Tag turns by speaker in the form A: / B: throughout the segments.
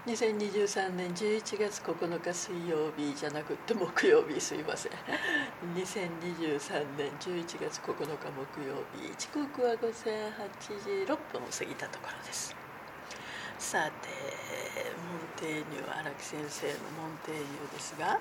A: 2023年11月9日水曜日じゃなくって木曜日、すいません。2023年11月9日木曜日、時刻は午前8時6分を過ぎたところです。さて、モンテーニュ、荒木先生のモンテーニュですが、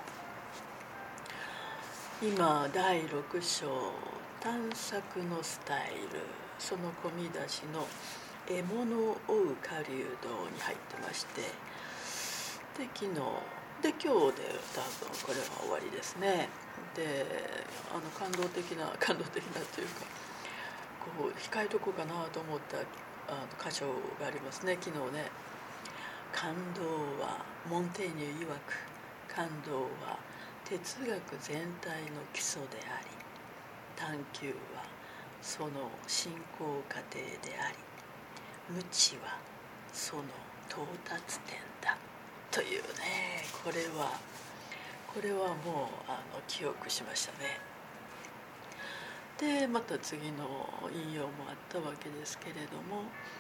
A: 今第6章探索のスタイル、その込み出しの獲物を追う狩人に入ってまして、で昨日で今日で多分これは終わりですね。で感動的なというか、こう控えとこうかなと思った箇所がありますね。昨日ね、感動はモンテーニュ曰く、感動は哲学全体の基礎であり、探求はその進行過程であり、無知はその到達点だというね、これはもう記憶しましたね。でまた次の引用もあったわけですけれども、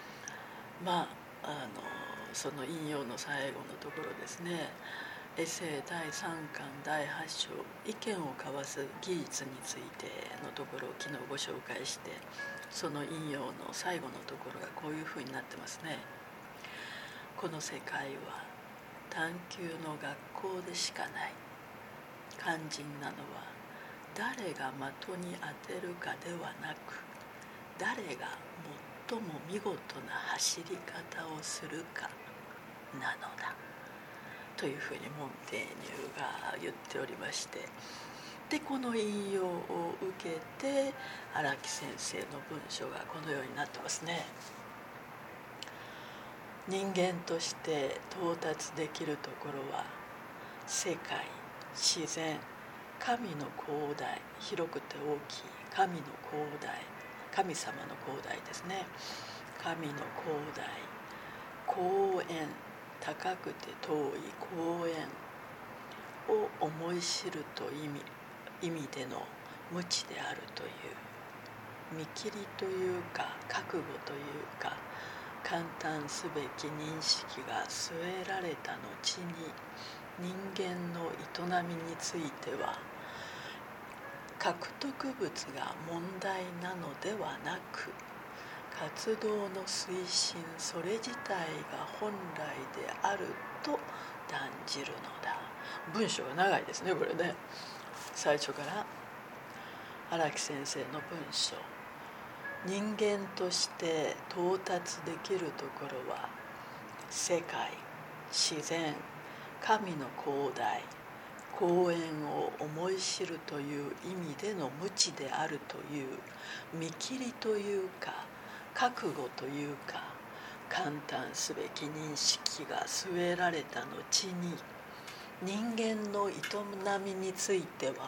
A: その引用の最後のところですね、エッセイ第3巻第8章、意見を交わす技術についてのところを昨日ご紹介して、その引用の最後のところがこういうふうになってますね。この世界は探求の学校でしかない。肝心なのは誰が的に当てるかではなく、誰が最も見事な走り方をするかなのだというふうにモンテーニュが言っておりまして、でこの引用を受けて荒木先生の文章がこのようになってますね。人間として到達できるところは、世界、自然、神の広大、広くて大きい神の広大、神様の広大ですね。神の広大、広遠、高くて遠い広遠を思い知ると意味での無知であるという、見切りというか覚悟というか、感嘆すべき認識が据えられた後に、人間の営みについては獲得物が問題なのではなく、活動の推進それ自体が本来であると断じるのだ。文章が長いですね、これね。最初から荒木先生の文章、人間として到達できるところは、世界、自然、神の広大、広遠を思い知るという意味での無知であるという、見切りというか覚悟というか、感嘆すべき認識が据えられた後に、人間の営みについては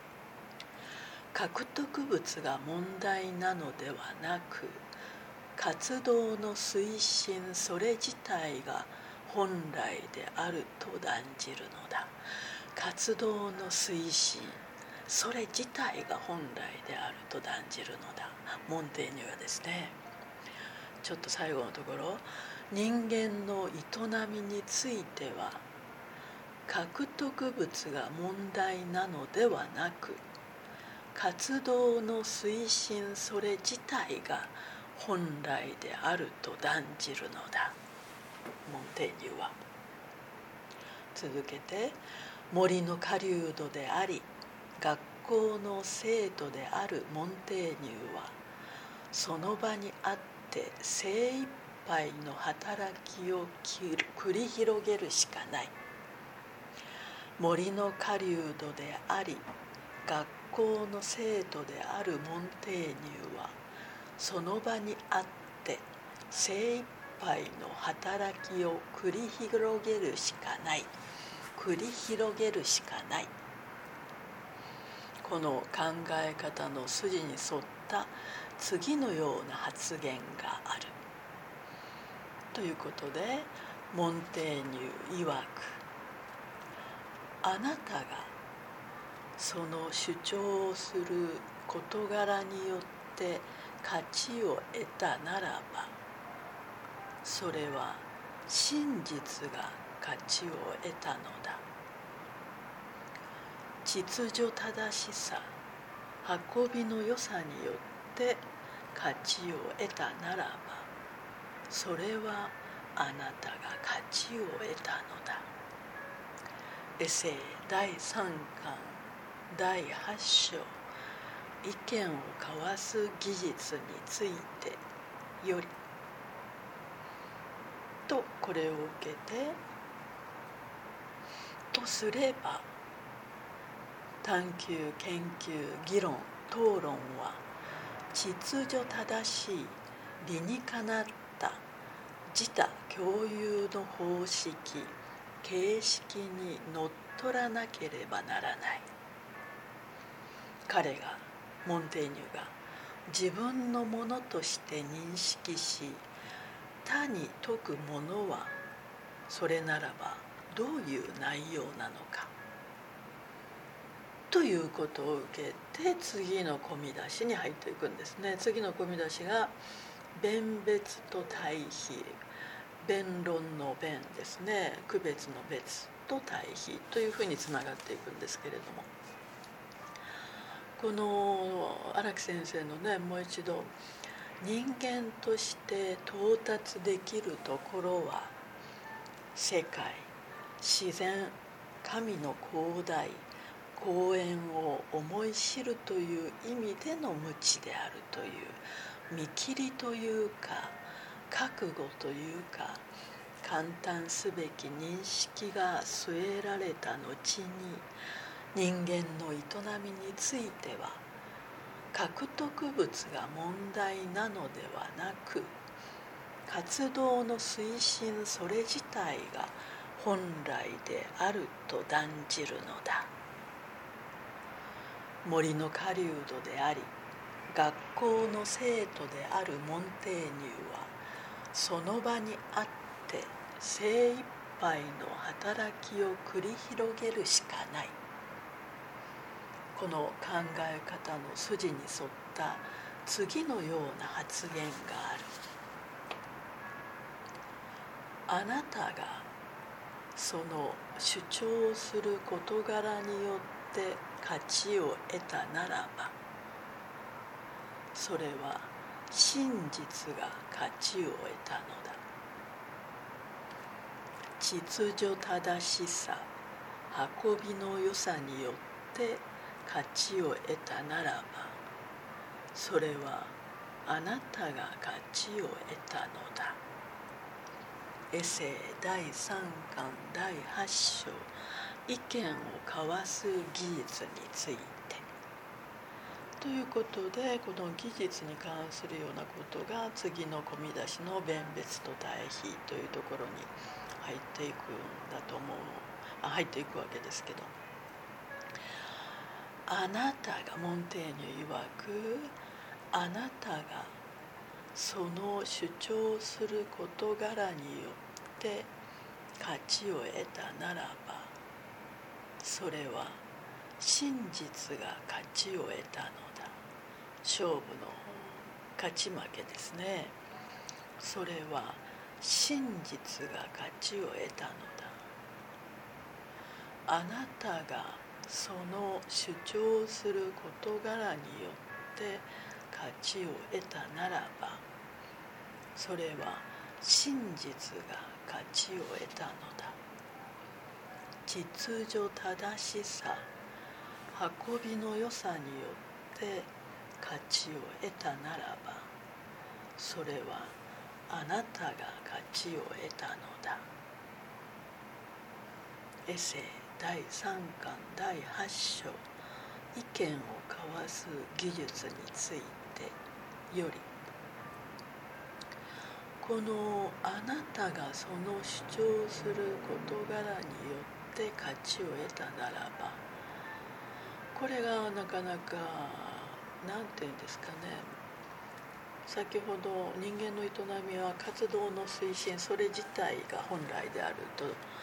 A: 獲得物が問題なのではなく、活動の推進それ自体が本来であると断じるのだ。活動の推進それ自体が本来であると断じるのだ。モンテーニュはですね、ちょっと最後のところ、人間の営みについては獲得物が問題なのではなく、活動の推進それ自体が本来であると断じるのだ。モンテーニュは続けて、森の狩人であり学校の生徒であるモンテーニュは、その場にあって精一杯の働きを繰り広げるしかない。森の狩人であり学校の生徒であるモンテーニュは、その場にあって精一杯の働きを繰り広げるしかない。繰り広げるしかない。この考え方の筋に沿った次のような発言があるということで、モンテーニュ曰く、あなたがその主張をする事柄によって価値を得たならば、それは真実が価値を得たのだ。秩序正しさ、運びの良さによって価値を得たならば、それはあなたが価値を得たのだ。エセイ第3巻第8章、意見を交わす技術についてよりと、これを受けてとすれば、探求、研究、議論、討論は秩序正しい理にかなった自他共有の方式、形式にのっとらなければならない。彼が、モンテーニュが自分のものとして認識し、他に説くものはそれならばどういう内容なのかということを受けて、次の込み出しに入っていくんですね。次の込み出しが弁別と対比、弁論の弁ですね、区別の別と対比というふうにつながっていくんですけれども、この荒木先生のね、もう一度人間として到達できるところは世界、自然、神の広大、公園を思い知るという意味での無知であるという見切りというか覚悟というか、簡単すべき認識が据えられた後に、人間の営みについては獲得物が問題なのではなく、活動の推進それ自体が本来であると断じるのだ。森の狩人であり、学校の生徒であるモンテーニュは、その場にあって精一杯の働きを繰り広げるしかない。この考え方の筋に沿った次のような発言がある。あなたがその主張する事柄によって価値を得たならば、それは真実が価値を得たのだ。秩序正しさ、運びの良さによって価値を得たならば、それはあなたが価値を得たのだ。エセイ第3巻第8章、意見を交わす技術についてということで、この技術に関するようなことが次の込み出しの弁別と対比というところに入っていくんだと思う。入っていくわけですけど、あなたが、モンテーニュ曰く、あなたがその主張する事柄によって価値を得たならば、それは真実が価値を得たのだ。勝負の勝ち負けですね。それは真実が価値を得たのだ。あなたがその主張する事柄によって価値を得たならば、それは真実が価値を得たのだ。秩序正しさ、運びの良さによって価値を得たならば、それはあなたが価値を得たのだ。エセイ第3巻第8章、意見を交わす技術についてより、このあなたがその主張する事柄によって価値を得たならば、これがなかなか何て言うんですかね、先ほど人間の営みは活動の推進それ自体が本来であると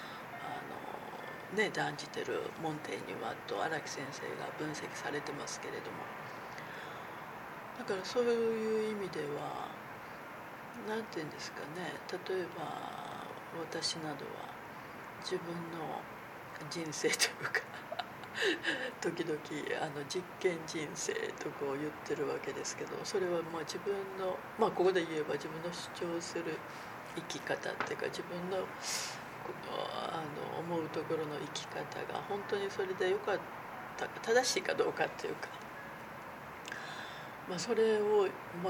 A: 断じてるモンテーニュはと荒木先生が分析されてますけれども、だからそういう意味では何て言うんですかね、例えば私などは自分の人生というか時々実験人生とこう言ってるわけですけど、それはまあ自分の、ここで言えば自分の主張する生き方っていうか、自分の思うところの生き方が本当にそれでよかったか正しいかどうかっていうか、それを、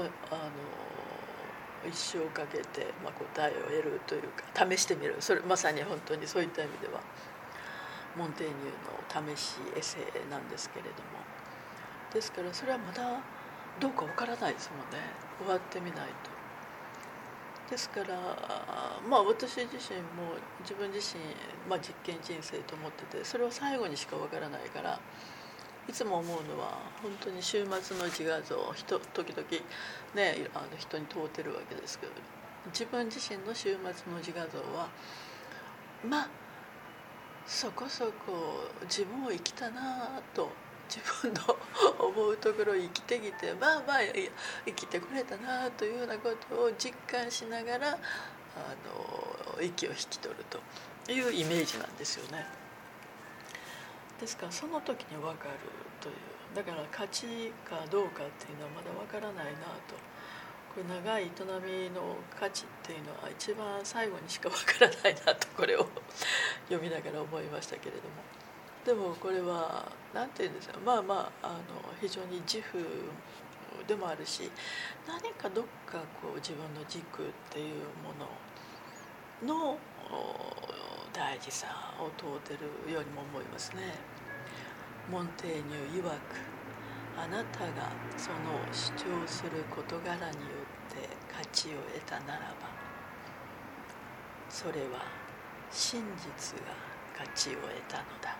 A: 一生かけて、答えを得るというか試してみる、それまさに本当にそういった意味ではモンテーニュの試しエセなんですけれども、ですからそれはまだどうかわからないですもんね、終わってみないと。ですから私自身も自分自身、実験人生と思ってて、それは最後にしかわからないから、いつも思うのは本当に終末の自画像、時々ね人に問うてるわけですけど、自分自身の終末の自画像はそこそこ自分を生きたなと、自分の思うところを生きてきて生きてくれたなというようなことを実感しながら息を引き取るというイメージなんですよね。ですからその時に分かるという、だから価値かどうかっていうのはまだ分からないなと、これ長い営みの価値っていうのは一番最後にしか分からないなと、これを読みながら思いましたけれども、でもこれは何て言うんですか、非常に自負でもあるし、何かどっかこう自分の軸っていうものの大事さを問うてるようにも思いますね。モンテーニュ曰く、あなたがその主張する事柄によって価値を得たならば、それは真実が価値を得たのだ。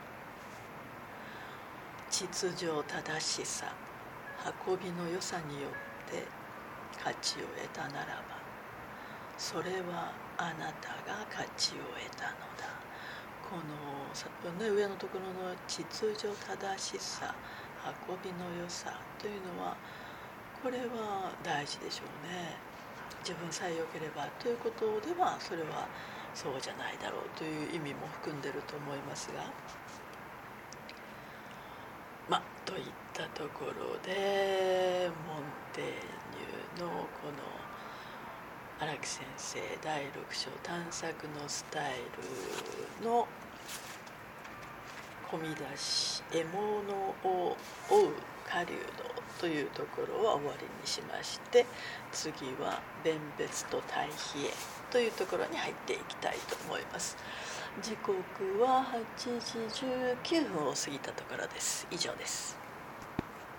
A: 秩序正しさ、運びの良さによって価値を得たならば、それはあなたが価値を得たのだ。この、上のところの秩序正しさ、運びの良さというのは、これは大事でしょうね。自分さえ良ければということではそれはそうじゃないだろうという意味も含んでいると思いますが、といったところでモンテーニュのこの荒木先生第6章探索のスタイルの込み出し、獲物を追う狩人というところは終わりにしまして、次は弁別と対比へというところに入っていきたいと思います。時刻は8時19分を過ぎたところです。以上です。